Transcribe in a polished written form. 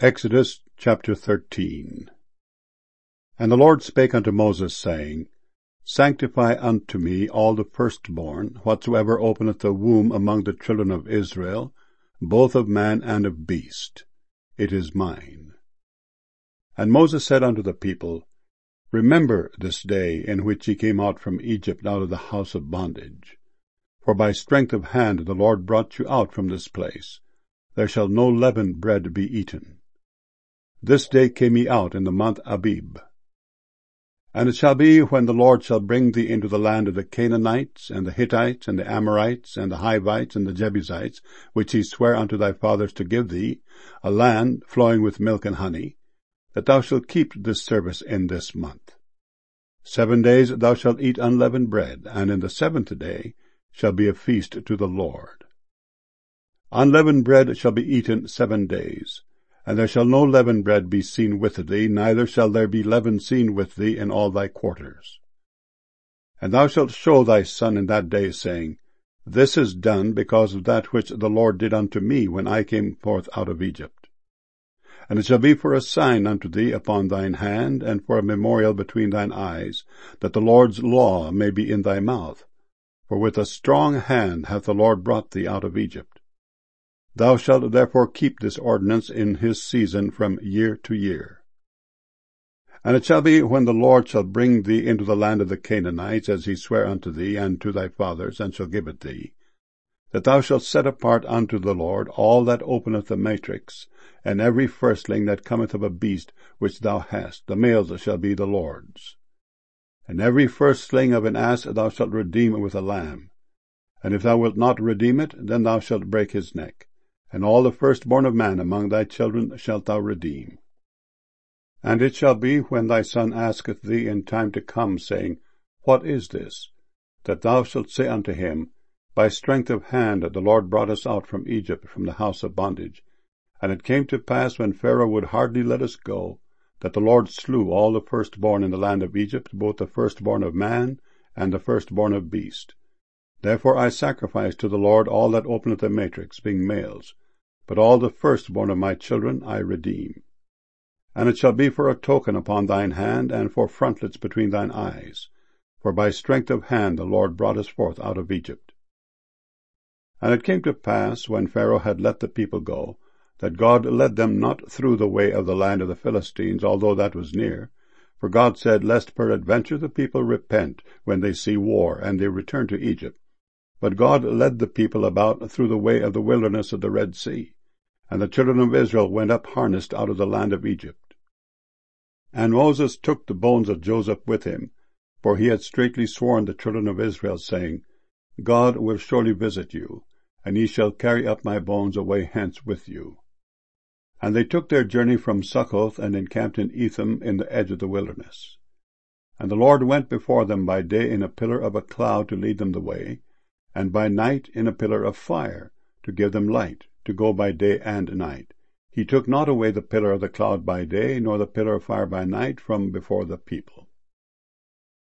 Exodus chapter 13. And the Lord spake unto Moses, saying, Sanctify unto me all the firstborn, whatsoever openeth the womb among the children of Israel, both of man and of beast. It is mine. And Moses said unto the people, Remember this day in which ye came out from Egypt out of the house of bondage. For by strength of hand the Lord brought you out from this place. There shall no leavened bread be eaten. This day came ye out in the month Abib. And it shall be, when the Lord shall bring thee into the land of the Canaanites, and the Hittites, and the Amorites, and the Hivites, and the Jebusites, which he sware unto thy fathers to give thee, a land flowing with milk and honey, that thou shalt keep this service in this month. 7 days thou shalt eat unleavened bread, and in the 7th day shall be a feast to the Lord. Unleavened bread shall be eaten 7 days. And there shall no leavened bread be seen with thee, neither shall there be leaven seen with thee in all thy quarters. And thou shalt show thy son in that day, saying, This is done because of that which the Lord did unto me when I came forth out of Egypt. And it shall be for a sign unto thee upon thine hand, and for a memorial between thine eyes, that the Lord's law may be in thy mouth. For with a strong hand hath the Lord brought thee out of Egypt. Thou shalt therefore keep this ordinance in his season from year to year. And it shall be, when the Lord shall bring thee into the land of the Canaanites, as he sware unto thee and to thy fathers, and shall give it thee, that thou shalt set apart unto the Lord all that openeth the matrix, and every firstling that cometh of a beast which thou hast, the males shall be the Lord's. And every firstling of an ass thou shalt redeem with a lamb. And if thou wilt not redeem it, then thou shalt break his neck. And all the firstborn of man among thy children shalt thou redeem. And it shall be, when thy son asketh thee in time to come, saying, What is this? That thou shalt say unto him, By strength of hand the Lord brought us out from Egypt, from the house of bondage. And it came to pass, when Pharaoh would hardly let us go, that the Lord slew all the firstborn in the land of Egypt, both the firstborn of man and the firstborn of beast. Therefore I sacrifice to the Lord all that openeth the matrix, being males. But all the firstborn of my children I redeem. And it shall be for a token upon thine hand, and for frontlets between thine eyes. For by strength of hand the Lord brought us forth out of Egypt. And it came to pass, when Pharaoh had let the people go, that God led them not through the way of the land of the Philistines, although that was near. For God said, Lest peradventure the people repent when they see war, and they return to Egypt. But God led the people about through the way of the wilderness of the Red Sea, and the children of Israel went up harnessed out of the land of Egypt. And Moses took the bones of Joseph with him, for he had straitly sworn the children of Israel, saying, God will surely visit you, and ye shall carry up my bones away hence with you. And they took their journey from Succoth, and encamped in Etham in the edge of the wilderness. And the Lord went before them by day in a pillar of a cloud to lead them the way, and by night in a pillar of fire, to give them light, to go by day and night. He took not away the pillar of the cloud by day, nor the pillar of fire by night from before the people.